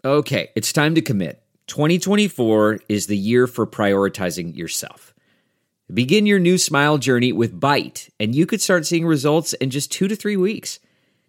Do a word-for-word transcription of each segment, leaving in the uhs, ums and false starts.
Okay, it's time to commit. twenty twenty-four is the year for prioritizing yourself. Begin your new smile journey with Byte, and you could start seeing results in just two to three weeks.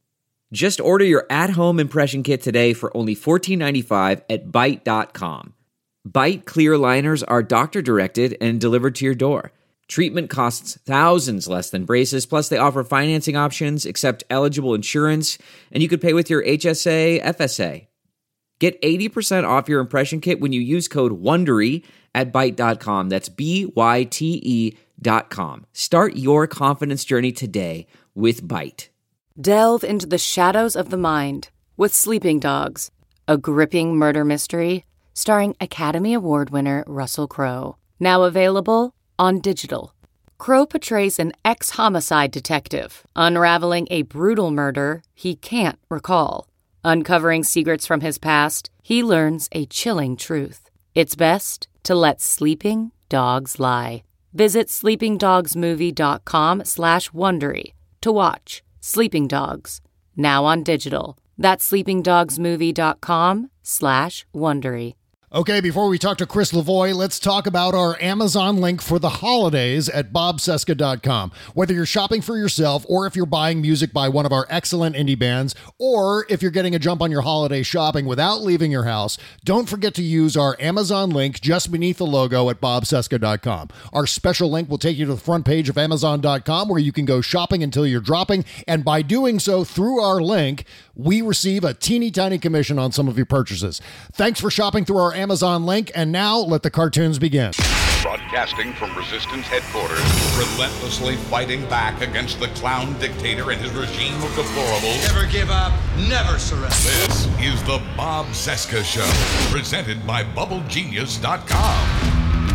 Just order your at-home impression kit today for only fourteen ninety-five at byte dot com. Byte clear aligners are doctor-directed and delivered to your door. Treatment costs thousands less than braces, plus they offer financing options, accept eligible insurance, and you could pay with your H S A, F S A. Get eighty percent off your impression kit when you use code WONDERY at byte dot com. That's B Y T E dot com. Start your confidence journey today with Byte. Delve into the shadows of the mind with Sleeping Dogs, a gripping murder mystery starring Academy Award winner Russell Crowe. Now available on digital. Crowe portrays an ex-homicide detective unraveling a brutal murder he can't recall. Uncovering secrets from his past, he learns a chilling truth. It's best to let sleeping dogs lie. Visit sleepingdogsmovie.com slash Wondery to watch Sleeping Dogs, now on digital. That's sleepingdogsmovie.com slash Wondery. Okay, before we talk to Chris Lavoie, let's talk about our Amazon link for the holidays at bob cesca dot com. Whether you're shopping for yourself or if you're buying music by one of our excellent indie bands, or if you're getting a jump on your holiday shopping without leaving your house, don't forget to use our Amazon link just beneath the logo at bob cesca dot com. Our special link will take you to the front page of amazon dot com where you can go shopping until you're dropping, and by doing so through our link, we receive a teeny tiny commission on some of your purchases. Thanks for shopping through our Amazon link, and now let the cartoons begin. Broadcasting from Resistance headquarters, relentlessly fighting back against the clown dictator and his regime of deplorables. Never give up, never surrender. This is the Bob Cesca Show, presented by bubble genius dot com.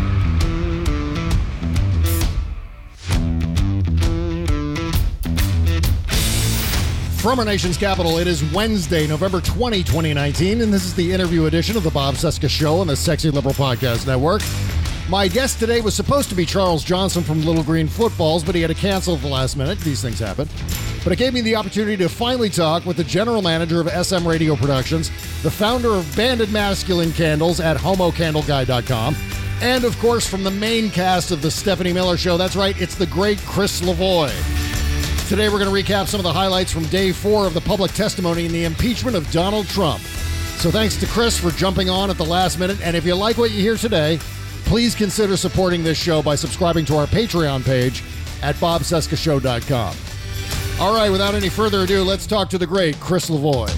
From our nation's capital, it is Wednesday, November twentieth, twenty nineteen, and this is the interview edition of the Bob Cesca Show on the Sexy Liberal Podcast Network. My guest today was supposed to be Charles Johnson from Little Green Footballs, but he had to cancel at the last minute. These things happen. But it gave me the opportunity to finally talk with the general manager of S M Radio Productions, the founder of Banded Masculine Candles at homo candle guy dot com, and, of course, from the main cast of The Stephanie Miller Show. That's right, it's the great Chris Lavoie. Today we're going to recap some of the highlights from day four of the public testimony in the impeachment of Donald Trump. So thanks to Chris for jumping on at the last minute. And if you like what you hear today, please consider supporting this show by subscribing to our Patreon page at bob cesca show dot com. All right, without any further ado, let's talk to the great Chris Lavoie.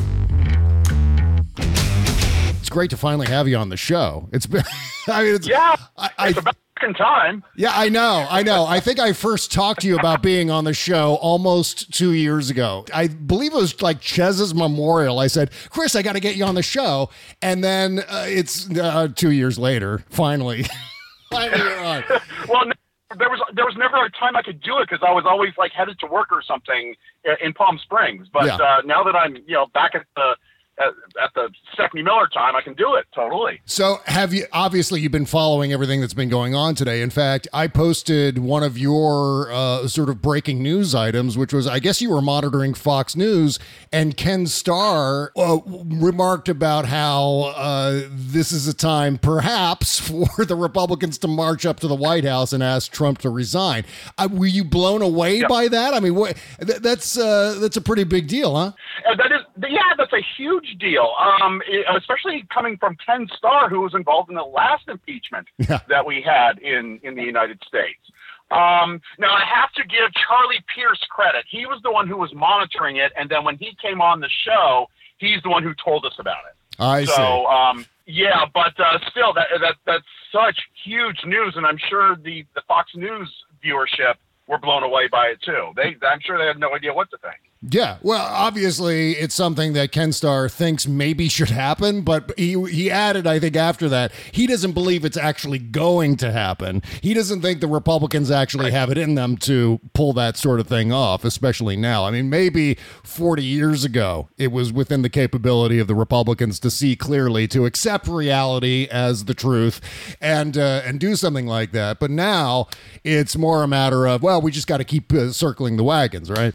It's great to finally have you on the show. It's been, I mean, it's, yeah, I, I, it's about in time. Yeah, I know, I know. I think I first talked to you about being on the show almost two years ago. I believe it was like Chez's memorial. I said, Chris, I got to get you on the show. And then uh, it's uh, two years later, finally. finally you're on. Well, there was there was never a time I could do it because I was always like headed to work or something in Palm Springs. But yeah. uh, now that I'm you know back at the At, at the Stephanie Miller time, I can do it totally. So have you, obviously you've been following everything that's been going on today. In fact, I posted one of your uh, sort of breaking news items, which was, I guess you were monitoring Fox News, and Ken Starr uh, remarked about how uh, this is a time perhaps for the Republicans to march up to the White House and ask Trump to resign. Uh, were you blown away yep. by that? I mean, what, th- that's uh, that's a pretty big deal, huh? Uh, that is, yeah, that's a huge deal, um, especially coming from Ken Starr, who was involved in the last impeachment yeah. that we had in, in the United States. Um, now, I have to give Charlie Pierce credit. He was the one who was monitoring it, and then when he came on the show, he's the one who told us about it. I so, see. Um, yeah, but uh, still, that, that that's such huge news, and I'm sure the, the Fox News viewership were blown away by it, too. They, I'm sure they had no idea what to think. Yeah, well, obviously it's something that Ken Starr thinks maybe should happen, but he he added, I think, after that, he doesn't believe it's actually going to happen. He doesn't think the Republicans actually have it in them to pull that sort of thing off, especially now. I mean, maybe forty years ago, it was within the capability of the Republicans to see clearly, to accept reality as the truth and uh, and do something like that. But now it's more a matter of, well, we just got to keep uh, circling the wagons, right? It, it's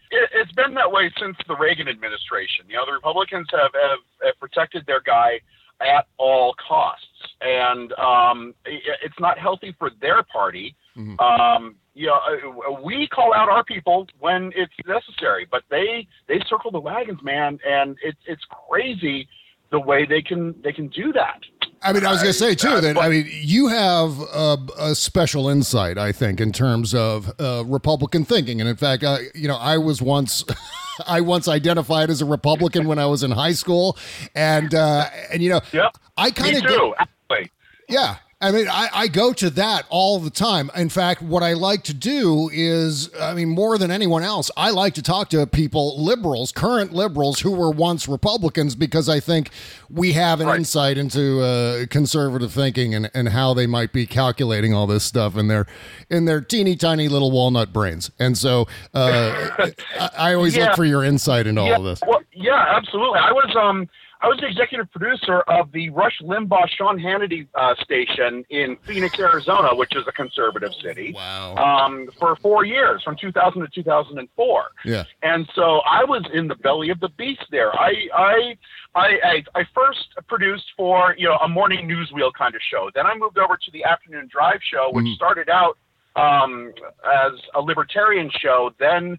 it's been that way since the Reagan administration. You know, the Republicans have, have, have protected their guy at all costs, and um, it's not healthy for their party. Mm-hmm. Um, you know, we call out our people when it's necessary, but they they circle the wagons, man, and it's it's crazy the way they can they can do that. I mean, I was going to say, too, that, I mean, you have a, a special insight, I think, in terms of uh, Republican thinking. And in fact, uh, you know, I was once, I once identified as a Republican when I was in high school. And, uh, and you know, yep. I kind of. Me too, actually. Yeah. I mean, I, I go to that all the time. In fact, what I like to do is, I mean, more than anyone else, I like to talk to people, liberals, current liberals who were once Republicans, because I think we have an right. insight into uh, conservative thinking and, and how they might be calculating all this stuff in their in their teeny tiny little walnut brains. And so uh, I, I always yeah. look for your insight into yeah. all of this. Well, yeah, absolutely. I was um. I was the executive producer of the Rush Limbaugh, Sean Hannity uh, station in Phoenix, Arizona, which is a conservative city. Wow. Um, for four years, from two thousand to two thousand four. Yeah. And so I was in the belly of the beast there. I I I I, I first produced for you know a morning newswheel kind of show. Then I moved over to the afternoon drive show, which mm-hmm. started out um, as a libertarian show. Then.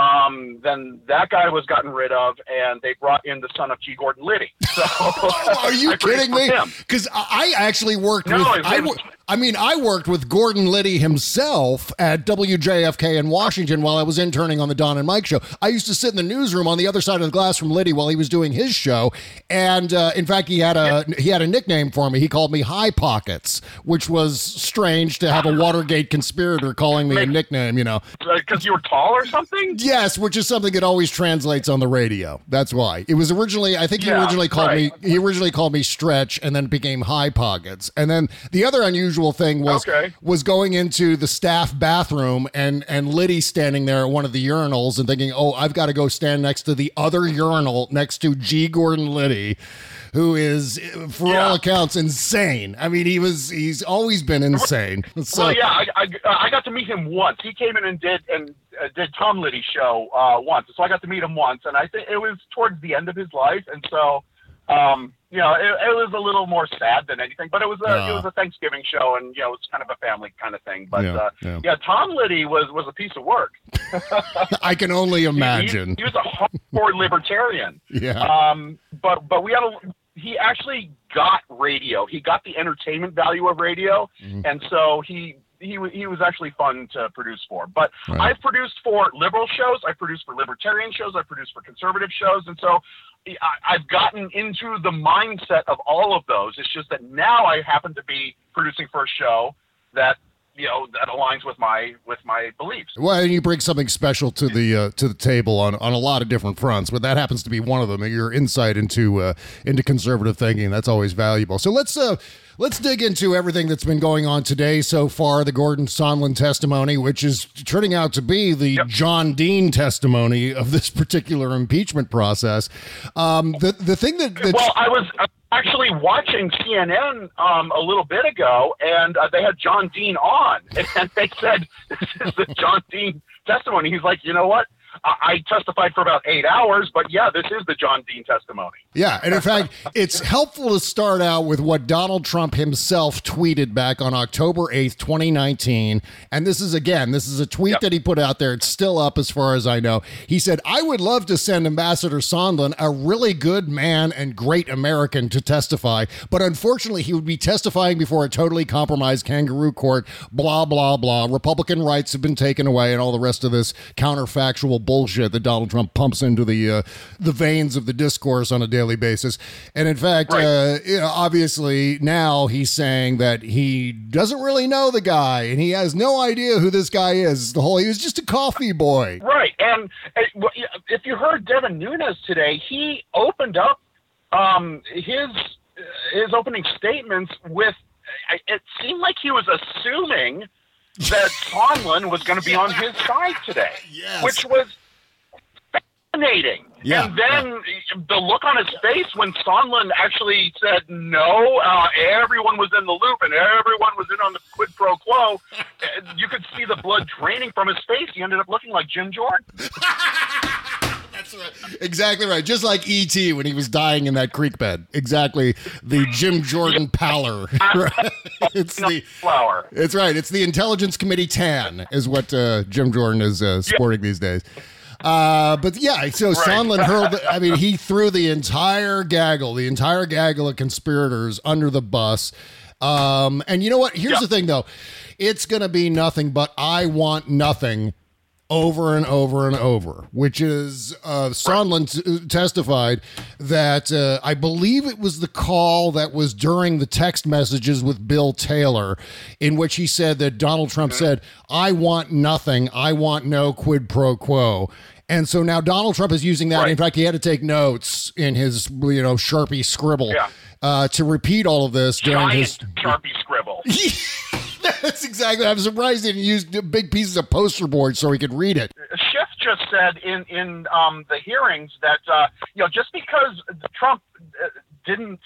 Um, then that guy was gotten rid of, and they brought in the son of G. Gordon Liddy. So, oh, are you kidding me? Because I actually worked no, with. I, was, I mean, I worked with Gordon Liddy himself at W J F K in Washington while I was interning on the Don and Mike show. I used to sit in the newsroom on the other side of the glass from Liddy while he was doing his show, and uh, in fact, he had a he had a nickname for me. He called me High Pockets, which was strange to have a Watergate conspirator calling me a nickname. You know, because you were tall or something. Yes, which is something that always translates on the radio. That's why. It was originally, I think he yeah, originally called right. me, he originally called me Stretch, and then it became High Pockets. And then the other unusual thing was okay. was going into the staff bathroom and, and Liddy standing there at one of the urinals and thinking, oh, I've got to go stand next to the other urinal next to G. Gordon Liddy, who is, for yeah. all accounts, insane. I mean, he was, he's always been insane. So, well, yeah, I, I, I got to meet him once. He came in and did, and uh, did Tom Liddy's show uh, once. So I got to meet him once, and I think it was towards the end of his life. And so, um, you know, it, it was a little more sad than anything, but it was a, uh, it was a Thanksgiving show, and, you know, it's kind of a family kind of thing. But, yeah, uh, yeah. yeah, Tom Liddy was, was a piece of work. I can only imagine. He, he was a hardcore libertarian. Yeah. Um, but, but we had a, he actually got radio. He got the entertainment value of radio. Mm-hmm. And so he, he, he was actually fun to produce for. But right. I've produced for liberal shows. I've produced for libertarian shows. I've produced for conservative shows. And so I, I've gotten into the mindset of all of those. It's just that now I happen to be producing for a show that, you know, that aligns with my with my beliefs. Well, and you bring something special to the uh, to the table on, on a lot of different fronts, but that happens to be one of them. Your insight into uh, into conservative thinking, that's always valuable. So let's uh, let's dig into everything that's been going on today so far. The Gordon Sondland testimony, which is turning out to be the yep. John Dean testimony of this particular impeachment process. Um, the the thing that that's, well, I was. Uh, actually watching C N N um, a little bit ago, and uh, they had John Dean on, and they said, this is the John Dean testimony. He's like, you know what? I, I testified for about eight hours, but yeah, this is the John Dean testimony. Yeah, and in fact, it's helpful to start out with what Donald Trump himself tweeted back on October eighth, twenty nineteen. And this is, again, this is a tweet yep. that he put out there. It's still up as far as I know. He said, I would love to send Ambassador Sondland, a really good man and great American, to testify, but unfortunately he would be testifying before a totally compromised kangaroo court, blah, blah, blah. Republican rights have been taken away and all the rest of this counterfactual bullshit that Donald Trump pumps into the uh, the veins of the discourse on a daily basis. And in fact, right. uh, you know, obviously now he's saying that he doesn't really know the guy and he has no idea who this guy is. The whole, he was just a coffee boy. Right. And uh, if you heard Devin Nunes today, he opened up um, his his opening statements with, it seemed like he was assuming that Sondland was going to be on his side today, yes. which was fascinating. Yeah, and then yeah. the look on his face when Sondland actually said no, uh, everyone was in the loop and everyone was in on the quid pro quo. You could see the blood draining from his face. He ended up looking like Jim Jordan. That's right. Exactly right. Just like E T when he was dying in that creek bed. Exactly. The Jim Jordan pallor. Right? It's the flower. It's right. It's the Intelligence Committee tan is what uh, Jim Jordan is uh, sporting yeah. these days. Uh, but yeah, so right. Sondland hurled, I mean, he threw the entire gaggle, the entire gaggle of conspirators under the bus. Um, and you know what? Here's yeah. the thing, though. It's going to be nothing but I want nothing over and over and over, which is uh, Sondland t- testified that uh, I believe it was the call that was during the text messages with Bill Taylor, in which he said that Donald Trump mm-hmm. said, I want nothing. I want no quid pro quo. And so now Donald Trump is using that. Right. In fact, he had to take notes in his, you know, Sharpie scribble yeah. uh, to repeat all of this during Giant his Sharpie scribble. That's exactly. I'm surprised he didn't use big pieces of poster board so he could read it. Schiff just said in in um, the hearings that uh, you know just because Trump uh, didn't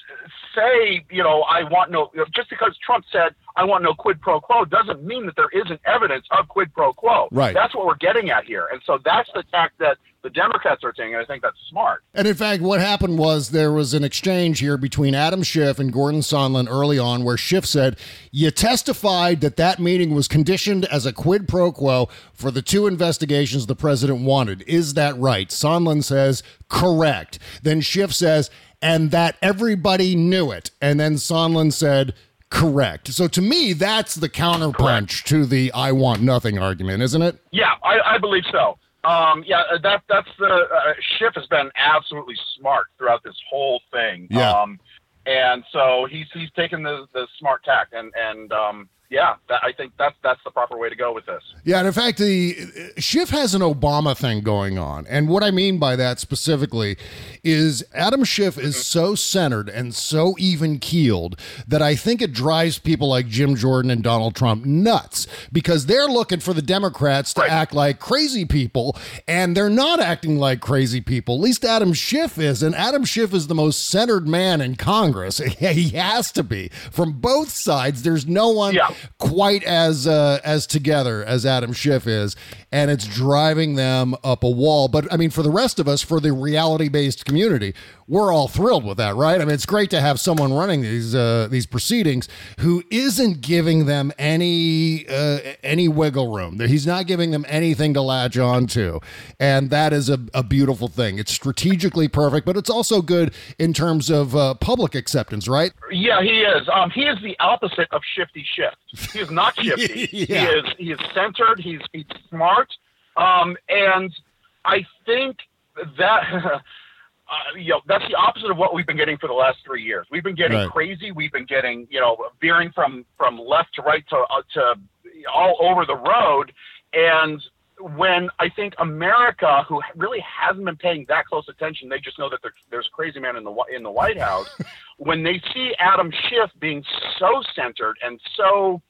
say you know I want no you know, just because Trump said I want no quid pro quo doesn't mean that there isn't evidence of quid pro quo. Right. That's what we're getting at here, and so that's the tack that the Democrats are taking. I think that's smart. And in fact, what happened was there was an exchange here between Adam Schiff and Gordon Sondland early on where Schiff said, you testified that that meeting was conditioned as a quid pro quo for the two investigations the president wanted. Is that right? Sondland says, correct. Then Schiff says, and that everybody knew it. And then Sondland said, correct. So to me, that's the counterpunch correct. to the I want nothing argument, isn't it? Yeah, I, I believe so. Um, yeah, that that's the uh, Schiff has been absolutely smart throughout this whole thing. Yeah. Um, and so he's he's taken the, the smart tack, and and um, yeah, that, I think that's that's the proper way to go with this. Yeah, and in fact, the Schiff has an Obama thing going on, and what I mean by that specifically is Adam Schiff is mm-hmm. so centered and so even keeled that I think it drives people like Jim Jordan and Donald Trump nuts because they're looking for the Democrats to right. act like crazy people, and they're not acting like crazy people. At least Adam Schiff is, and Adam Schiff is the most centered man in Congress. He has to be from both sides. There's no one. Yeah. quite as uh, as together as Adam Schiff is, and it's driving them up a wall. But I mean, for the rest of us, for the reality-based community, we're all thrilled with that, right? I mean, it's great to have someone running these uh, these proceedings who isn't giving them any uh, any wiggle room. He's not giving them anything to latch on to, and that is a, a beautiful thing. It's strategically perfect, but it's also good in terms of uh, public acceptance, right? Yeah, he is. Um, he is the opposite of Shifty Schiff. He is not shifty. yeah. He is he is centered. He's he's smart, um, and I think that uh, you know that's the opposite of what we've been getting for the last three years. We've been getting right. crazy. We've been getting you know veering from from left to right to uh, to all over the road, and when I think America, who really hasn't been paying that close attention, they just know that there's a crazy man in the in the White House. When they see Adam Schiff being so centered and so,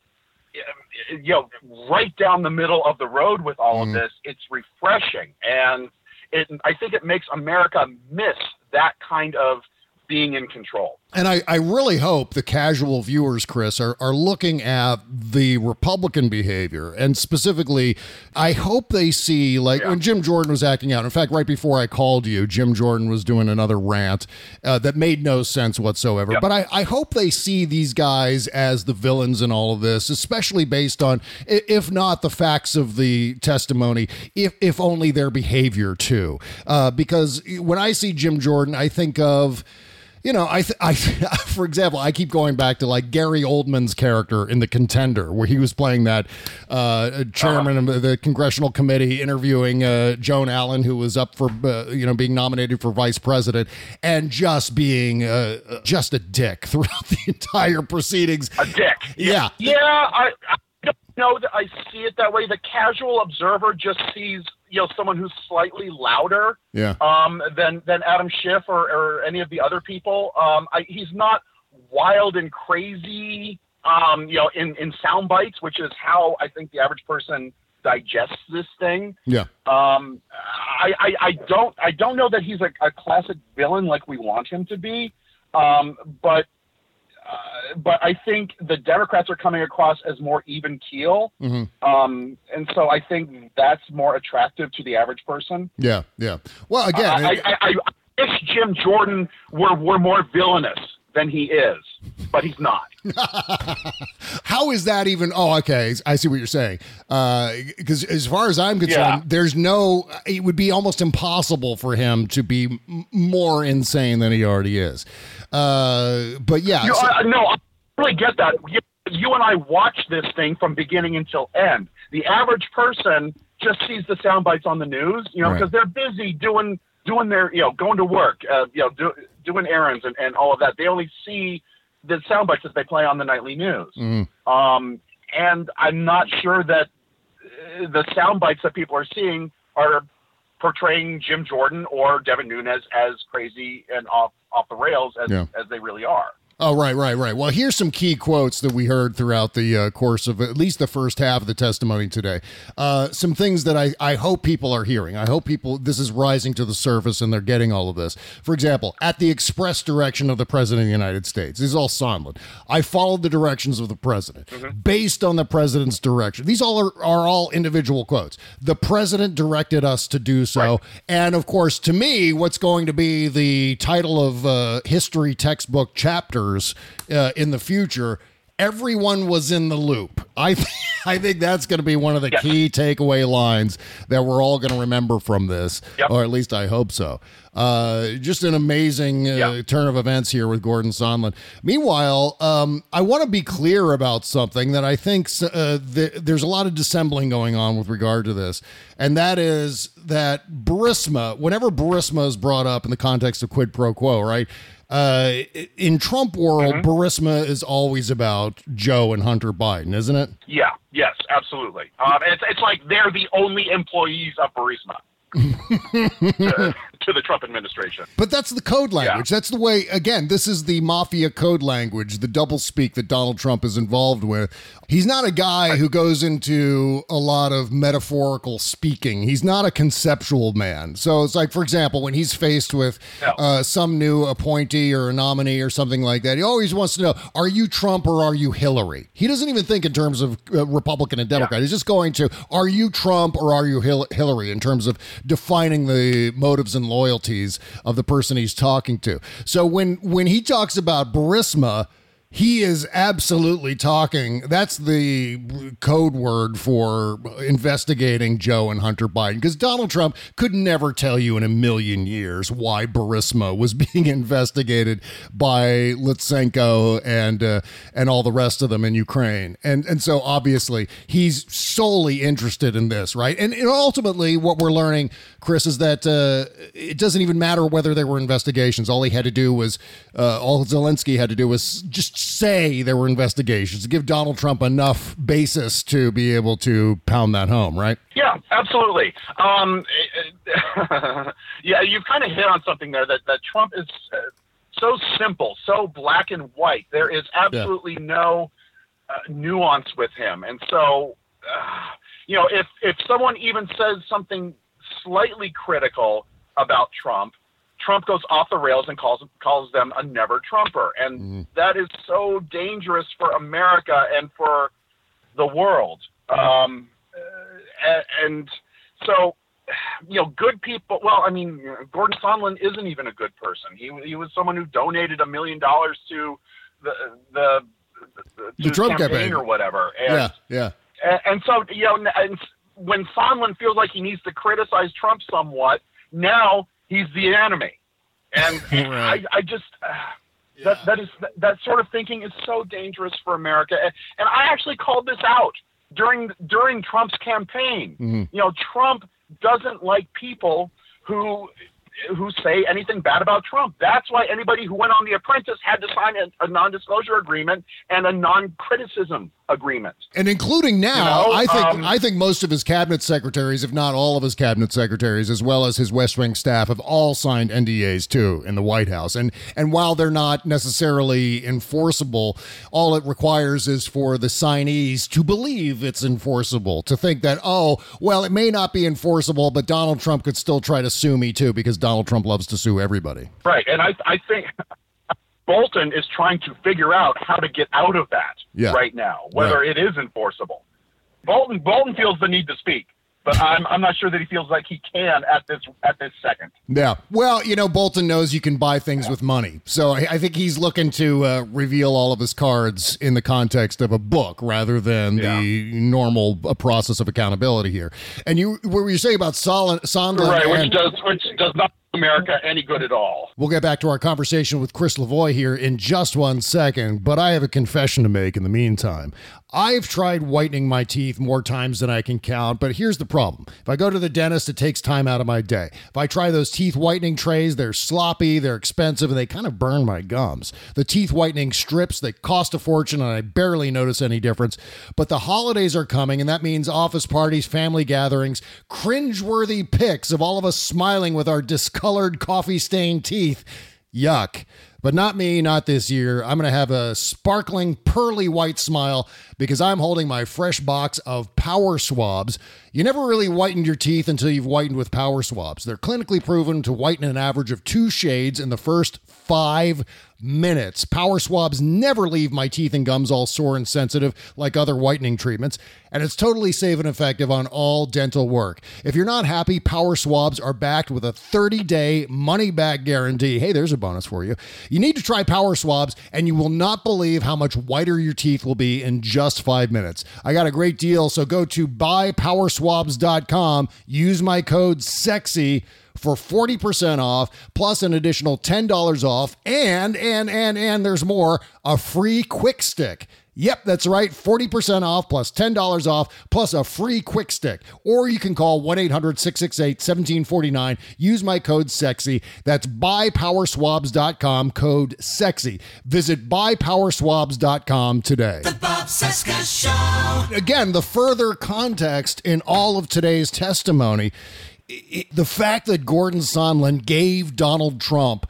you know, right down the middle of the road with all mm. of this, it's refreshing, and it I think it makes America miss that kind of being in control. And I, I really hope the casual viewers, Chris, are, are looking at the Republican behavior. And specifically, I hope they see, like, yeah. when Jim Jordan was acting out. In fact, right before I called you, Jim Jordan was doing another rant uh, that made no sense whatsoever. Yep. But I, I hope they see these guys as the villains in all of this, especially based on, if not the facts of the testimony, if, if only their behavior, too. Uh, because when I see Jim Jordan, I think of... You know, I, th- I, for example, I keep going back to like Gary Oldman's character in The Contender, where he was playing that uh, chairman uh-huh. of the congressional committee interviewing uh, Joan Allen, who was up for, uh, you know, being nominated for vice president, and just being uh, just a dick throughout the entire proceedings. A dick. Yeah. Yeah, I, I don't know that I see it that way. The casual observer just sees, you know, someone who's slightly louder yeah. um, than than Adam Schiff or, or any of the other people. Um, I, he's not wild and crazy, um, you know, in, in sound bites, which is how I think the average person digests this thing. Yeah. Um, I, I, I don't I don't know that he's a, a classic villain like we want him to be, um, but uh, but I think the Democrats are coming across as more even keel. Mm-hmm. Um, and so I think that's more attractive to the average person. Yeah, yeah. Well, again, uh, I, I, I, I wish Jim Jordan were, were more villainous than he is, but he's not. How is that even? Oh, okay. I see what you're saying. Because uh, as far as I'm concerned, yeah. there's no, it would be almost impossible for him to be m- more insane than he already is. Uh, but yeah. You, so- uh, no, I really get that. You, you and I watch this thing from beginning until end. The average person just sees the sound bites on the news, you know, because right. they're busy doing, doing their, you know, going to work, uh, you know, do, doing errands and, and all of that. They only see the sound bites that they play on the nightly news. Mm. Um, and I'm not sure that uh, the sound bites that people are seeing are portraying Jim Jordan or Devin Nunes as crazy and off, off the rails as, yeah. as they really are. Oh, right, right, right. Well, here's some key quotes that we heard throughout the uh, course of at least the first half of the testimony today. Uh, some things that I, I hope people are hearing. I hope people, this is rising to the surface and they're getting all of this. For example, at the express direction of the President of the United States. This is all Sondland. I followed the directions of the President. Mm-hmm. Based on the President's direction. These all are, are all individual quotes. The President directed us to do so. Right. And, of course, to me, what's going to be the title of uh, history textbook chapter Uh, in the future, everyone was in the loop. I th- I think that's going to be one of the yep. key takeaway lines that we're all going to remember from this, yep. or at least I hope so. Uh, just an amazing uh, yep. turn of events here with Gordon Sondland. Meanwhile, um, I want to be clear about something that I think uh, th- there's a lot of dissembling going on with regard to this, and that is that Burisma, whenever Burisma is brought up in the context of quid pro quo, right? Uh, in Trump world, mm-hmm. Burisma is always about Joe and Hunter Biden, isn't it? Yeah, yes, absolutely. Um, it's, it's like they're the only employees of Burisma. to, to the Trump administration. But that's the code language. Yeah. That's the way, again, this is the mafia code language, the doublespeak that Donald Trump is involved with. He's not a guy who goes into a lot of metaphorical speaking. He's not a conceptual man. So it's like, for example, when he's faced with no. uh, some new appointee or a nominee or something like that, he always wants to know, are you Trump or are you Hillary? He doesn't even think in terms of uh, Republican and Democrat. Yeah. He's just going to, are you Trump or are you Hil- Hillary in terms of defining the motives and loyalties of the person he's talking to. So when when he talks about Burisma, he is absolutely talking, that's the code word for investigating Joe and Hunter Biden, because Donald Trump could never tell you in a million years why Burisma was being investigated by Lutsenko and uh, and all the rest of them in Ukraine. And and so obviously he's solely interested in this, right? And, and ultimately what we're learning, Chris, is that uh, it doesn't even matter whether there were investigations. All he had to do was, uh, all Zelensky had to do was just say there were investigations to give Donald Trump enough basis to be able to pound that home, right? Yeah, absolutely. Um, yeah, you've kind of hit on something there that, that Trump is uh, so simple, so black and white. There is absolutely yeah. no uh, nuance with him. And so, uh, you know, if, if someone even says something slightly critical about Trump, Trump goes off the rails and calls calls them a never Trumper. And mm-hmm. that is so dangerous for America and for the world. Um, and, and so, you know, good people, well, I mean, Gordon Sondland isn't even a good person. He he was someone who donated a million dollars to the, the, the, the Trump campaign, campaign or whatever. And, yeah, yeah. And, and so, you know, and when Sondland feels like he needs to criticize Trump somewhat, now he's the enemy. And right. I, I just, uh, yeah. that, that is, that, that sort of thinking is so dangerous for America. And, and I actually called this out during, during Trump's campaign. Mm-hmm. You know, Trump doesn't like people who, who say anything bad about Trump. That's why anybody who went on The Apprentice had to sign a, a non-disclosure agreement and a non-criticism agreement. And including now, you know, I think um, I think most of his cabinet secretaries, if not all of his cabinet secretaries, as well as his West Wing staff, have all signed N D As too in the White House. And and while they're not necessarily enforceable, all it requires is for the signees to believe it's enforceable, to think that, oh, well, it may not be enforceable, but Donald Trump could still try to sue me too, because Donald Trump loves to sue everybody. Right. And I I think Bolton is trying to figure out how to get out of that yeah. right now, whether right. it is enforceable. Bolton Bolton feels the need to speak, but I'm I'm not sure that he feels like he can at this at this second. Yeah. Well, you know, Bolton knows you can buy things with money. So I, I think he's looking to uh, reveal all of his cards in the context of a book rather than yeah. the normal uh, process of accountability here. And you, what were you saying about Sol- Sondland? Right, which and- does which does not do America any good at all. We'll get back to our conversation with Chris Lavoie here in just one second, but I have a confession to make in the meantime. I've tried whitening my teeth more times than I can count, but here's the problem. If I go to the dentist, it takes time out of my day. If I try those teeth whitening trays, they're sloppy, they're expensive, and they kind of burn my gums. The teeth whitening strips, they cost a fortune, and I barely notice any difference. But the holidays are coming, and that means office parties, family gatherings, cringeworthy pics of all of us smiling with our discolored, coffee-stained teeth. Yuck. But not me, not this year. I'm going to have a sparkling, pearly white smile because I'm holding my fresh box of Power Swabs. You never really whitened your teeth until you've whitened with Power Swabs. They're clinically proven to whiten an average of two shades in the first five minutes. Power Swabs never leave my teeth and gums all sore and sensitive like other whitening treatments, and it's totally safe and effective on all dental work. If you're not happy, Power Swabs are backed with a thirty-day money-back guarantee. Hey, there's a bonus for you. You need to try Power Swabs, and you will not believe how much whiter your teeth will be in just five minutes. I got a great deal, so go to buy power swabs dot com. Use my code SEXY for forty percent off, plus an additional ten dollars off, and, and, and, and there's more, a free Quick Stick. Yep, that's right, forty percent off plus ten dollars off plus a free Quick Stick. Or you can call one eight hundred six six eight one seven four nine. Use my code SEXY. That's buy power swabs dot com, code SEXY. Visit buy power swabs dot com today. The Bob Cesca Show. Again, the further context in all of today's testimony, It, the fact that Gordon Sondland gave Donald Trump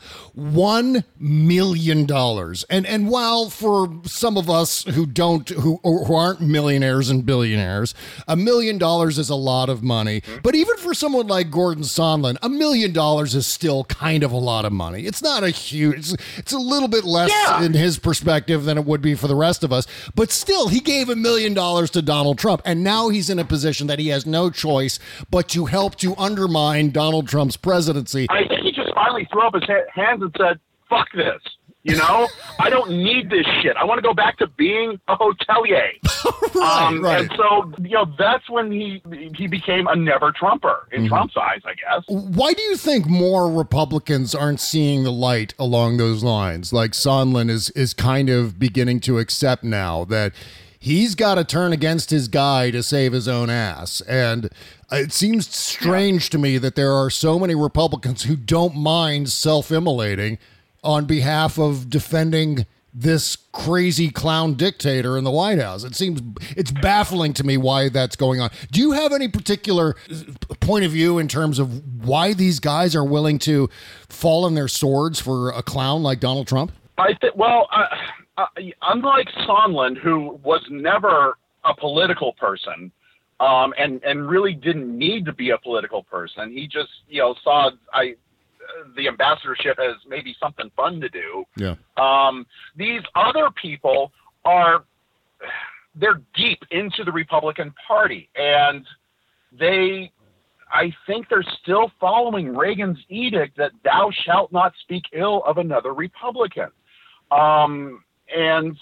one million dollars. And and while for some of us who don't, who, who aren't millionaires and billionaires, a million dollars is a lot of money. But even for someone like Gordon Sondland, a million dollars is still kind of a lot of money. It's not a huge, it's, it's a little bit less yeah. in his perspective than it would be for the rest of us. But still, he gave a million dollars to Donald Trump. And now he's in a position that he has no choice but to help to undermine Donald Trump's presidency. I think he just finally threw up his ha- hands and said, fuck this. You know, I don't need this shit. I want to go back to being a hotelier. right, um, right. And so, you know, that's when he he became a never Trumper in mm-hmm. Trump's eyes, I guess. Why do you think more Republicans aren't seeing the light along those lines? Like Sondland is is kind of beginning to accept now that he's got to turn against his guy to save his own ass. And it seems strange to me that there are so many Republicans who don't mind self-immolating on behalf of defending this crazy clown dictator in the White House. It seems, it's baffling to me why that's going on. Do you have any particular point of view in terms of why these guys are willing to fall on their swords for a clown like Donald Trump? I think, well, uh, uh, unlike Sondland, who was never a political person, um, and, and really didn't need to be a political person, he just, you know, saw, I, the ambassadorship as maybe something fun to do. Yeah. Um, these other people are, they're deep into the Republican Party, and they, I think they're still following Reagan's edict that thou shalt not speak ill of another Republican. Um, and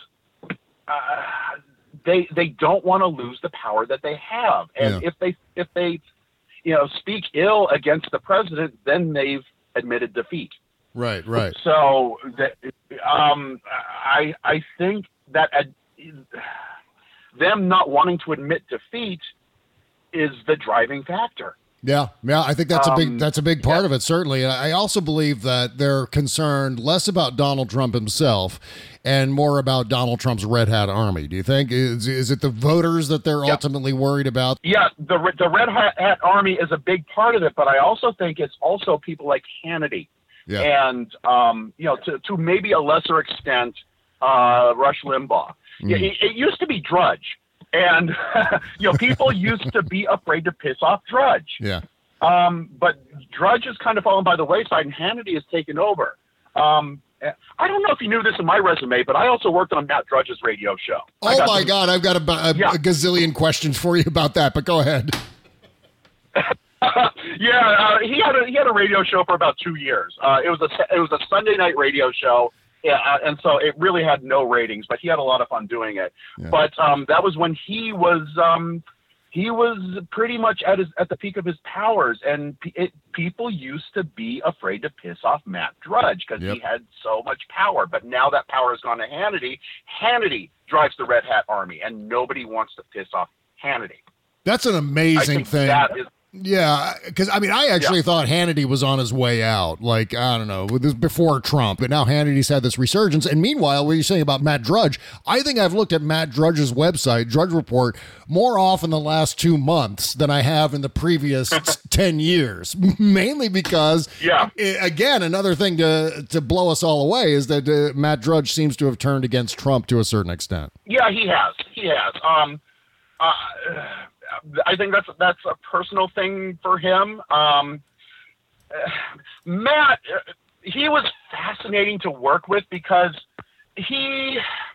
uh, they they don't want to lose the power that they have. And yeah. if they if they you know speak ill against the president, then they've admitted defeat. Right, right. So that um, I I think that uh, them not wanting to admit defeat is the driving factor. Yeah, yeah, I think that's a big Um, that's a big part yeah. of it, certainly. And I also believe that they're concerned less about Donald Trump himself and more about Donald Trump's Red Hat Army. Do you think is is it the voters that they're Yeah. ultimately worried about? Yeah, the the Red Hat Army is a big part of it, but I also think it's also people like Hannity, Yeah. and um, you know, to to maybe a lesser extent, uh, Rush Limbaugh. Mm. Yeah, it, it used to be Drudge, and you know, people used to be afraid to piss off Drudge. Yeah. Um, but Drudge has kind of fallen by the wayside, and Hannity has taken over. Um, I don't know if you knew this in my resume, but I also worked on Matt Drudge's radio show. Oh my some, God, I've got a, a, yeah. a gazillion questions for you about that, but go ahead. yeah, uh, he had a he had a radio show for about two years. Uh, it was a it was a Sunday night radio show. Yeah, uh, and so it really had no ratings, but he had a lot of fun doing it. Yeah. But um, that was when he was um, he was pretty much at his at the peak of his powers, and p- it, people used to be afraid to piss off Matt Drudge because yep. he had so much power. But now that power has gone to Hannity. Hannity drives the Red Hat Army, and nobody wants to piss off Hannity. That's an amazing thing. That is. Yeah, because, I mean, I actually yeah. thought Hannity was on his way out, like, I don't know, this before Trump, but now Hannity's had this resurgence. And meanwhile, what you're saying about Matt Drudge, I think I've looked at Matt Drudge's website, Drudge Report, more often the last two months than I have in the previous ten years, mainly because, yeah. again, another thing to, to blow us all away is that uh, Matt Drudge seems to have turned against Trump to a certain extent. Yeah, he has. He has. Um, uh, I think that's that's a personal thing for him. Um, uh, Matt, uh, he was fascinating to work with because he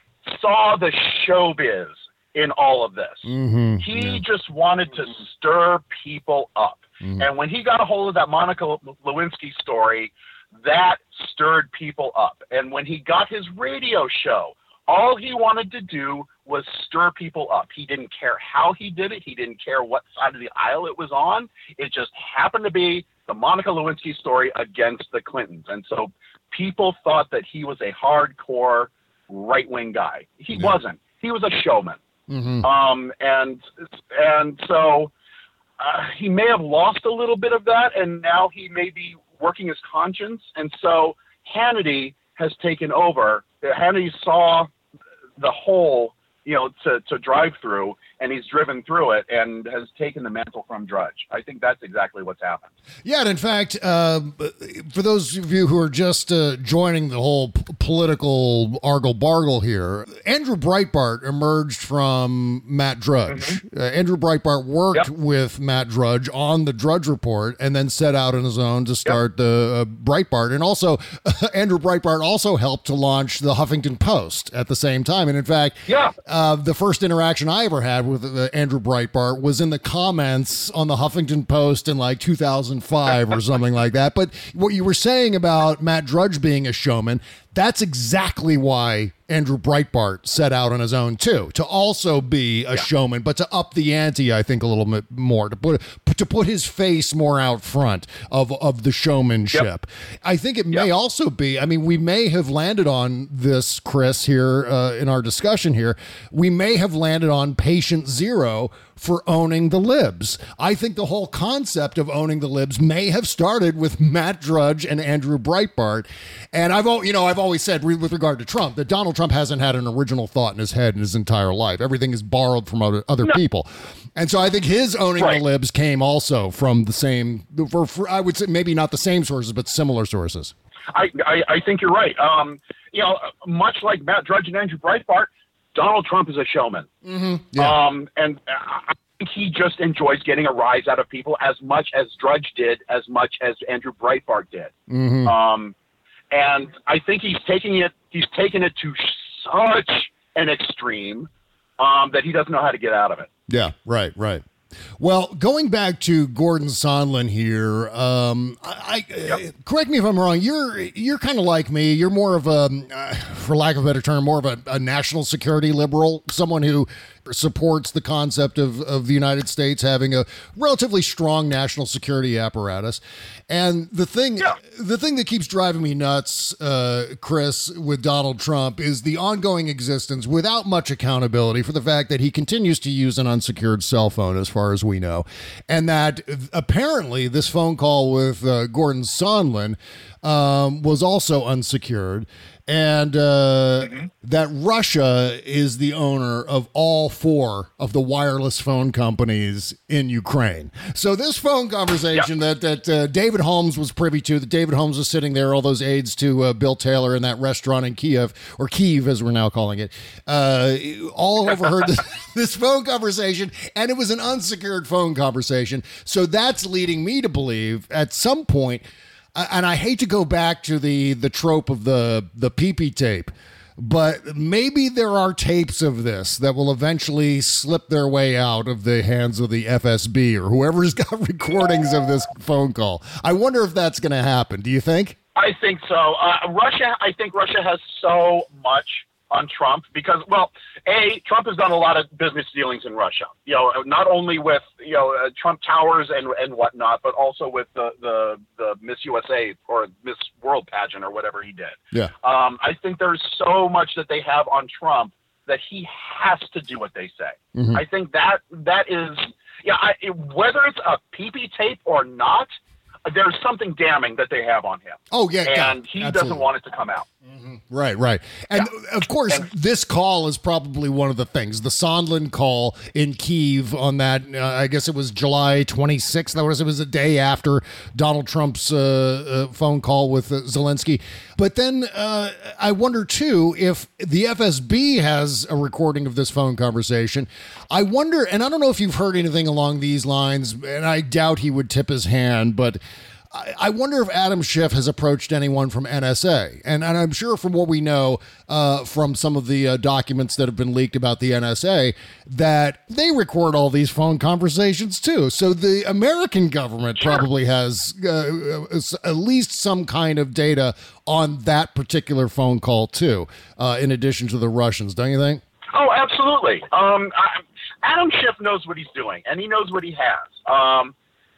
saw the showbiz in all of this. Mm-hmm. He yeah. just wanted to stir people up. Mm-hmm. And when he got a hold of that Monica Lewinsky story, that stirred people up. And when he got his radio show, all he wanted to do was stir people up. He didn't care how he did it. He didn't care what side of the aisle it was on. It just happened to be the Monica Lewinsky story against the Clintons. And so people thought that he was a hardcore right-wing guy. He yeah. wasn't. He was a showman. Mm-hmm. Um, and and so uh, he may have lost a little bit of that, and now he may be working his conscience. And so Hannity has taken over. Hannity saw the hole, you know, to, to drive through, and he's driven through it and has taken the mantle from Drudge. I think that's exactly what's happened. Yeah, and in fact, uh, for those of you who are just uh, joining the whole p- political argle-bargle here, Andrew Breitbart emerged from Matt Drudge. Mm-hmm. Uh, Andrew Breitbart worked yep. with Matt Drudge on the Drudge Report and then set out on his own to start yep. the uh, Breitbart. And also, uh, Andrew Breitbart also helped to launch the Huffington Post at the same time. And in fact, yeah. uh, the first interaction I ever had with uh, Andrew Breitbart was in the comments on the Huffington Post in like two thousand five or something like that. But what you were saying about Matt Drudge being a showman, that's exactly why Andrew Breitbart set out on his own too, to also be a yeah. showman, but to up the ante, I think, a little bit more, to put to put his face more out front of, of the showmanship. Yep. I think it may yep. also be, I mean, we may have landed on this, Chris, here uh, in our discussion here, we may have landed on patient zero for owning the libs. I think the whole concept of owning the libs may have started with Matt Drudge and Andrew Breitbart. And I've, you know, I've always said with regard to Trump that Donald Trump hasn't had an original thought in his head in his entire life. Everything is borrowed from other, other no. people. And so I think his owning right. the libs came also from the same, for, for, I would say maybe not the same sources, but similar sources. I, I, I think you're right. Um, you know, much like Matt Drudge and Andrew Breitbart, Donald Trump is a showman. Mm-hmm. Yeah. Um, and I think he just enjoys getting a rise out of people as much as Drudge did, as much as Andrew Breitbart did. Mm-hmm. Um, and I think he's taking it, he's taken it to such an extreme um, that he doesn't know how to get out of it. Yeah, right, right. Well, going back to Gordon Sondland here, um, I, I yep. correct me if I'm wrong. You're you're kind of like me. You're more of a, uh, for lack of a better term, more of a, a national security liberal, someone who supports the concept of, of the United States having a relatively strong national security apparatus. And the thing, yeah. the thing that keeps driving me nuts, uh, Chris, with Donald Trump is the ongoing existence without much accountability for the fact that he continues to use an unsecured cell phone, as far as we know. And that apparently this phone call with uh, Gordon Sondland um, was also unsecured. And uh, mm-hmm. that Russia is the owner of all four of the wireless phone companies in Ukraine. So this phone conversation yep. that that uh, David Holmes was privy to, that David Holmes was sitting there, all those aides to uh, Bill Taylor in that restaurant in Kiev, or Kyiv as we're now calling it, uh, all overheard this, this phone conversation, and it was an unsecured phone conversation. So that's leading me to believe at some point, and I hate to go back to the the trope of the the pee-pee tape, but maybe there are tapes of this that will eventually slip their way out of the hands of the F S B or whoever's got recordings of this phone call. I wonder if that's going to happen. Do you think? I think so. Uh, Russia, I think Russia has so much on Trump because, well, A, Trump has done a lot of business dealings in Russia, you know, not only with, you know, uh, Trump Towers and, and whatnot, but also with the, the, the Miss U S A or Miss World pageant or whatever he did. Yeah. Um, I think there's so much that they have on Trump that he has to do what they say. Mm-hmm. I think that that is, yeah, I, whether it's a pee-pee tape or not, there's something damning that they have on him. Oh, yeah. And yeah, he absolutely. doesn't want it to come out. Mm-hmm. Right, right. And yeah. of course, and, this call is probably one of the things. The Sondland call in Kyiv on that, uh, I guess it was July twenty-sixth. That was, it was a day after Donald Trump's uh, uh, phone call with uh, Zelensky. But then uh, I wonder, too, if the F S B has a recording of this phone conversation. I wonder, and I don't know if you've heard anything along these lines, and I doubt he would tip his hand, but I wonder if Adam Schiff has approached anyone from N S A. And, and I'm sure from what we know uh, from some of the uh, documents that have been leaked about the N S A, that they record all these phone conversations too. So the American government sure. probably has uh, at least some kind of data on that particular phone call too, uh, in addition to the Russians, don't you think? Oh, absolutely. Um, I, Adam Schiff knows what he's doing, and he knows what he has. Um,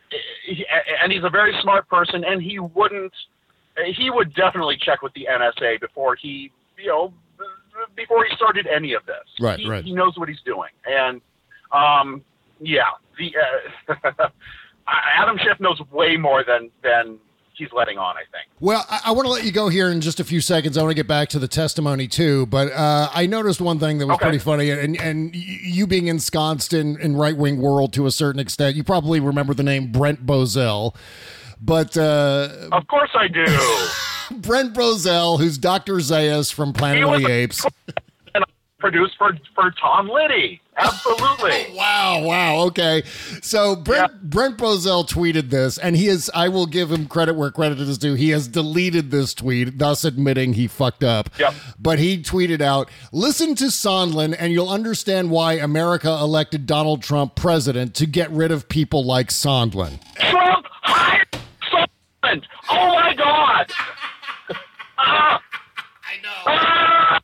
and he's a very smart person, and he wouldn't, he would definitely check with the N S A before he, you know, before he started any of this. Right, he, right. He knows what he's doing. And, um, yeah, the uh, Adam Schiff knows way more than, than he's letting on, I think. Well, I, I want to let you go here in just a few seconds. I want to get back to the testimony too, but uh, I noticed one thing that was okay. pretty funny, and and you being ensconced in, in right-wing world to a certain extent, you probably remember the name Brent Bozell, but... Uh, of course I do. Brent Bozell, who's Doctor Zayas from Planet of the Apes. Produced for, for Tom Liddy. Absolutely. wow, wow, okay. So Brent, yeah. Brent Bozell tweeted this, and he is, I will give him credit where credit is due, he has deleted this tweet, thus admitting he fucked up. Yep. But he tweeted out, listen to Sondland and you'll understand why America elected Donald Trump president to get rid of people like Sondland. Trump hired Sondland! Oh my God! ah! I know. Ah!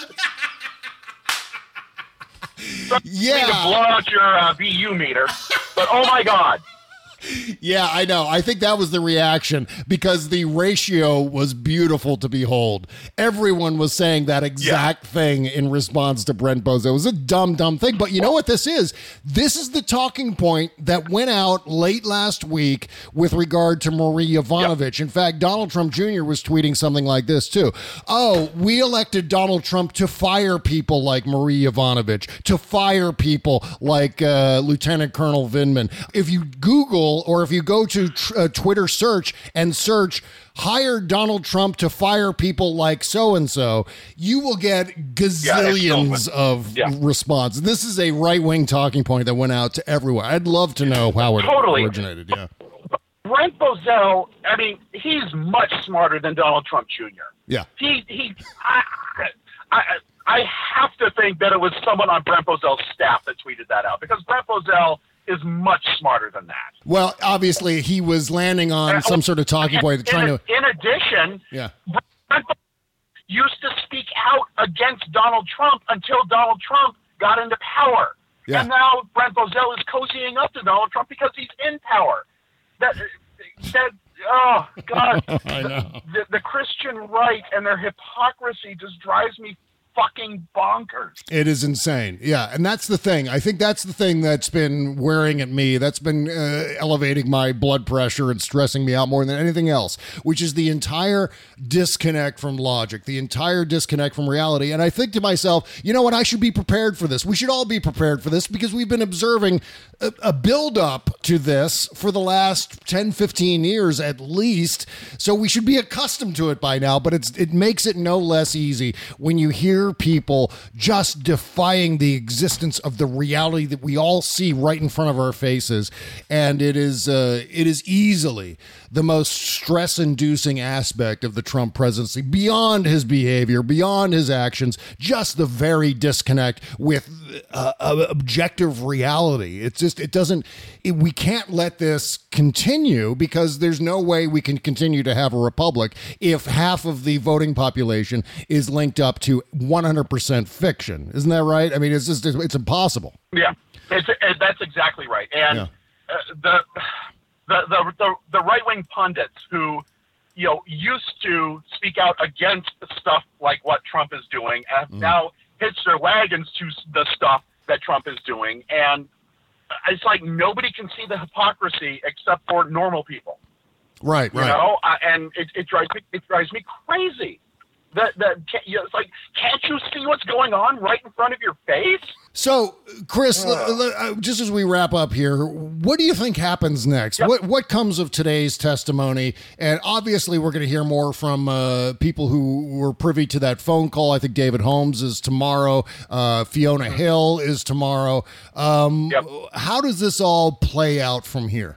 Yeah. To blow out your uh, B U meter, but oh my God. Yeah, I know. I think that was the reaction because the ratio was beautiful to behold. Everyone was saying that exact yeah. thing in response to Brent Bozell. It was a dumb, dumb thing. But you know what this is? This is the talking point that went out late last week with regard to Marie Yovanovitch. Yep. In fact, Donald Trump Junior was tweeting something like this, too. Oh, we elected Donald Trump to fire people like Marie Yovanovitch, to fire people like uh, Lieutenant Colonel Vindman. If you Google or if you go to tr- uh, Twitter search and search hire Donald Trump to fire people like so-and-so, you will get gazillions yeah, of yeah. response. This is a right-wing talking point that went out to everyone. I'd love to know how it totally. originated. Yeah. Brent Bozell, I mean, he's much smarter than Donald Trump Junior Yeah. He, he, I, I, I have to think that it was someone on Brent Bozell's staff that tweeted that out because Brent Bozell is much smarter than that. Well, obviously, he was landing on some sort of talking point, in, trying in, to. In addition, yeah. Brent used to speak out against Donald Trump until Donald Trump got into power, yeah. and now Brent Bozell is cozying up to Donald Trump because he's in power. That that oh God, I know. The, the, the Christian right and their hypocrisy just drives me fucking bonkers. It is insane. Yeah. And that's the thing. I think that's the thing that's been wearing at me. That's been uh, elevating my blood pressure and stressing me out more than anything else, which is the entire disconnect from logic, the entire disconnect from reality. And I think to myself, you know what? I should be prepared for this. We should all be prepared for this because we've been observing a, a build up to this for the last ten, fifteen years at least. So we should be accustomed to it by now, but it's, it makes it no less easy when you hear hear people just defying the existence of the reality that we all see right in front of our faces. And it is uh, it is easily the most stress-inducing aspect of the Trump presidency, beyond his behavior, beyond his actions, just the very disconnect with uh, objective reality. It's just, it doesn't, it, we can't let this continue, because there's no way we can continue to have a republic if half of the voting population is linked up to one hundred percent fiction. Isn't that right? I mean, it's just, it's impossible. Yeah, it's, it, that's exactly right. And Yeah. uh, the, the, the, the, the right-wing pundits who, you know, used to speak out against stuff like what Trump is doing have Mm. now hitched their wagons to the stuff that Trump is doing. And it's like nobody can see the hypocrisy except for normal people. Right, You right. know, uh, and it, it drives me it drives me crazy. That that you know, it's like, can't you see what's going on right in front of your face? So, Chris, l- l- uh, just as we wrap up here, what do you think happens next? Yep. What what comes of today's testimony? And obviously, we're going to hear more from uh, people who were privy to that phone call. I think David Holmes is tomorrow. Uh, Fiona Hill is tomorrow. Um, Yep. How does this all play out from here?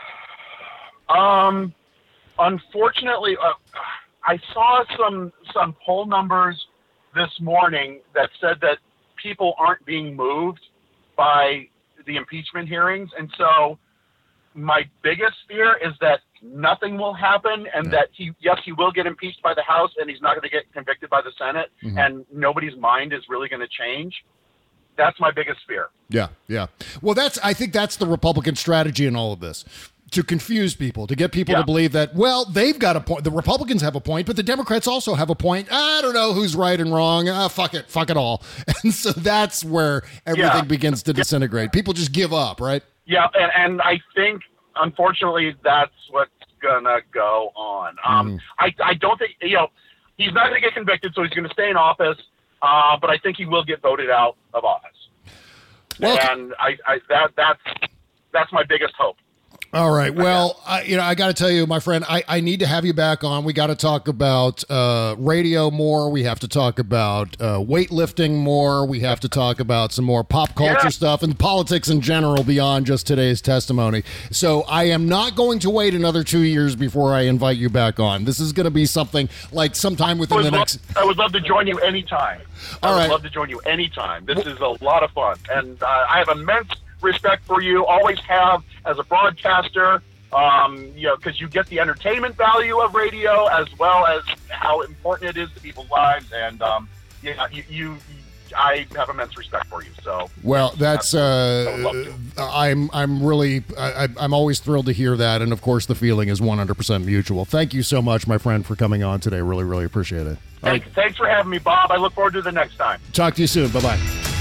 Um, unfortunately, uh, I saw some some poll numbers this morning that said that people aren't being moved by the impeachment hearings, and so my biggest fear is that nothing will happen, and that he, yes, he will get impeached by the House, and he's not going to get convicted by the Senate, Mhm. and nobody's mind is really going to change. That's my biggest fear. Yeah, yeah. Well, that's I think that's the Republican strategy in all of this. To confuse people, to get people Yeah. to believe that, well, they've got a point. The Republicans have a point, but the Democrats also have a point. I don't know who's right and wrong. Ah, fuck it. Fuck it all. And so that's where everything Yeah. begins to disintegrate. People just give up, right? Yeah, and, and I think, unfortunately, that's what's gonna go on. Um, I, I don't think, you know, he's not gonna get convicted, so he's gonna stay in office. Uh, but I think he will get voted out of office. Well, and I, I that that's that's my biggest hope. All right. Well, I, you know, I got to tell you, my friend, I, I need to have you back on. We got to talk about uh, radio more. We have to talk about uh, weightlifting more. We have to talk about some more pop culture Yeah. stuff and politics in general beyond just today's testimony. So I am not going to wait another two years before I invite you back on. This is going to be something like sometime I within would, the love, next. I would love to join you anytime. All I would right. love to join you anytime. This is a lot of fun, and uh, I have immense respect for you. Always have as a broadcaster. Um, you know, because you get the entertainment value of radio as well as how important it is to people's lives, and um, yeah, you, you, I have immense respect for you. So, Well, that's I would love uh, to. I'm I'm really I, I'm always thrilled to hear that, and of course the feeling is one hundred percent mutual. Thank you so much, my friend, for coming on today. Really, really appreciate it. All right, Thanks, thanks for having me, Bob. I look forward to the next time. talk to you soon. Bye bye.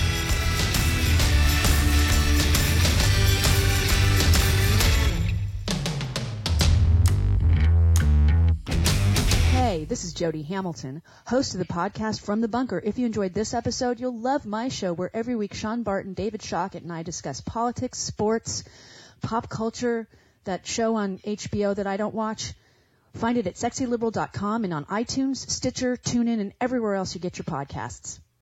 Hey, this is Jody Hamilton, host of the podcast From the Bunker. If you enjoyed this episode, you'll love my show where every week Sean Barton, David Shockett, and I discuss politics, sports, pop culture, that show on H B O that I don't watch. Find it at sexy liberal dot com and on iTunes, Stitcher, TuneIn, and everywhere else you get your podcasts.